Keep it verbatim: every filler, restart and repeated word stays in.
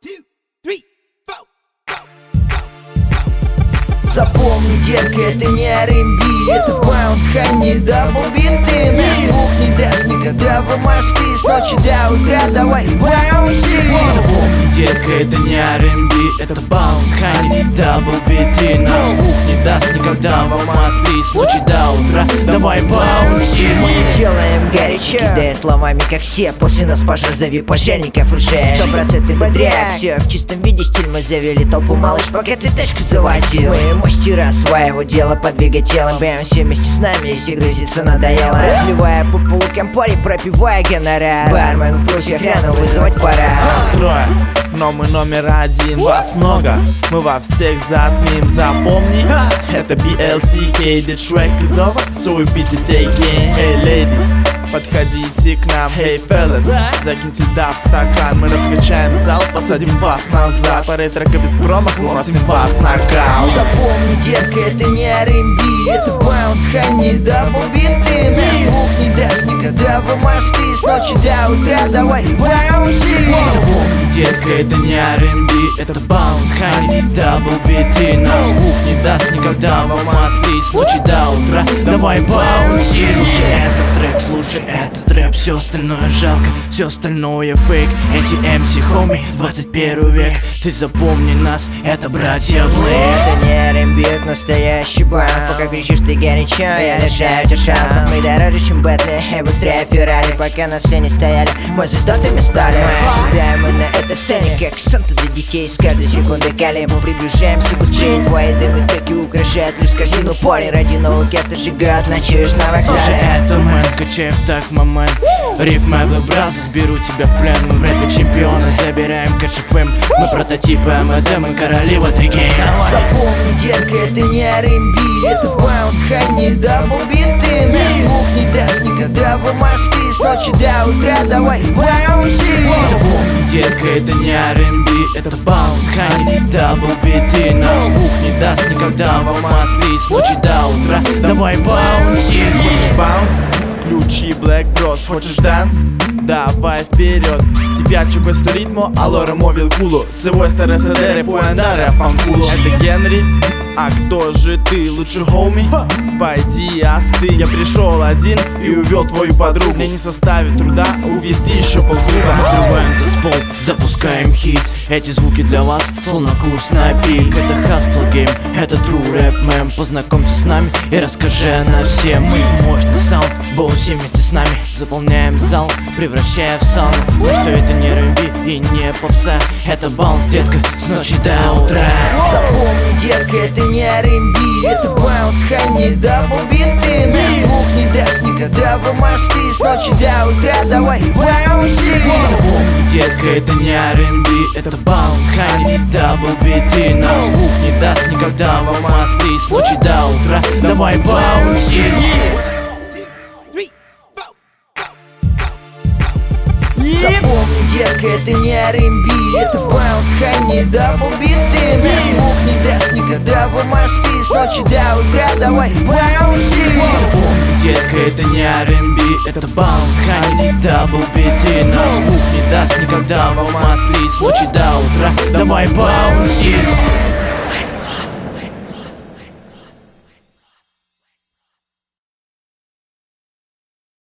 Запомни, детка, это не ар энд би, это баунс, хани, даблбиты. Наш звук не даст никогда в мосты. С ночи до утра давай баунси. Запомни, детка, это не ар энд би, это баунс, хани, даблбиты. Наш звук не даст никогда в мосты. С ночи до утра давай баунси. Мы не делаем горячо, кидая словами как все. После нас пожар, зови пожарников уже. Сто процентов бодряк, все в чистом виде, стиль мы завели толпу, малыш, пока ты тачку заводил. Мы мастера своего дела, подвигать телом. Бэм, все вместе с нами, если грызиться надоело. Разливая по полу компари, пропивая гонорар. Бармен в курсе, охрану вызывать пора. Трое, но мы номер один, вас много, мы во всех затмим, запомни. Это би эл ти кей, the track is over, so we beat the taking. Hey ladies, подходите к нам, hey fellas, закиньте да в стакан, мы раскачаем зал, посадим вас назад. По ретрока без промах, уносим вас на нокаут. Запомни, детка, это не ар энд би, это баунс, хани, даблбиты. Наш звук не даст никогда в мосты. С ночи до утра давай баунси. Запомни, детка, это не ар энд би, это баунс, хани, даблбиты. Наш звук не даст никогда в мосты. С ночи до утра давай баунси. Слушай этот трек, слушай этот рэп, все остальное жалко, все остальное фейк. Эти эм си, хоми, двадцать первый век. Ты запомни нас, это братья Блэк. Это не ар энд би, это настоящий баунс. Пока кричишь ты горячо, я лишаю тебя шансов. Мы дороже, чем Бентли, и быстрее Феррари. Пока на сцене стояли, мы звездотами стали. Мы ожидаем мы на этой сцене, как Санта для детей. С каждой секунды калибром приближаемся быстрее. Твои дымы треки украшают лишь корзину парень. Ради науки отожигают, ночуешь на вокзале. Слушай, это мэн, качай в так момент. Риф моя Black Brothers, беру тебя в плен. Мы в рэпе чемпионы, забираем кэш эф эм. Мы прототипы эм эд эм, мы короли в этой гейм. Запомни, детка, это не ар энд би, это баунс, хани, даблбиты. Наш звук не даст никогда в мосты. С ночи до утра давай баунси. Запомни, детка, это не ар энд би, это баунс, хани, даблбиты. Наш звук не даст никогда в мосты. С ночи до утра давай баунси. Хочешь баунс? Ключи Black Bros, хочешь данс? Давай вперед. Тебя чекой сто ритмо, алора мовил кулу. Севой старый садере, пуэндаре, панкулу. Это Генри, а кто же ты? Лучше хоми? Пойди остынь. Я пришел один и увел твою подругу. Мне не составит труда увести еще полкруга. Вентус Пол, запускаем хит. Эти звуки для вас, словно курс на пик. Это хастл гейм, это true рэп мэм. Познакомься с нами и расскажи нам всем. Мы мощный саунд, боуси вместе с нами. Заполняем зал, превращая в саунд. Знаешь, что это не ар энд би и не попса. Это баунс, детка, с ночи до утра. Запомни, детка, это не ар энд би, это баунс, хани, даблбиты. Наш звук не даст никогда в мосты. С ночи до утра давай баунси. Запомни, детка, это не ар энд би, это баунс, хани, даблбиты. Наш звук не даст никогда в мосты. С ночи до утра давай баунси. Запомни, детка, это не ар энд би, это баунс, хани, даблбиты. Наш звук не даст никогда в мосты. С ночи до утра давай баунси. Запомни, детка, это не ар энд би, это баунс, хани, даблбиты. Наш звук не даст никогда в мосты. С ночи до утра давай баунси.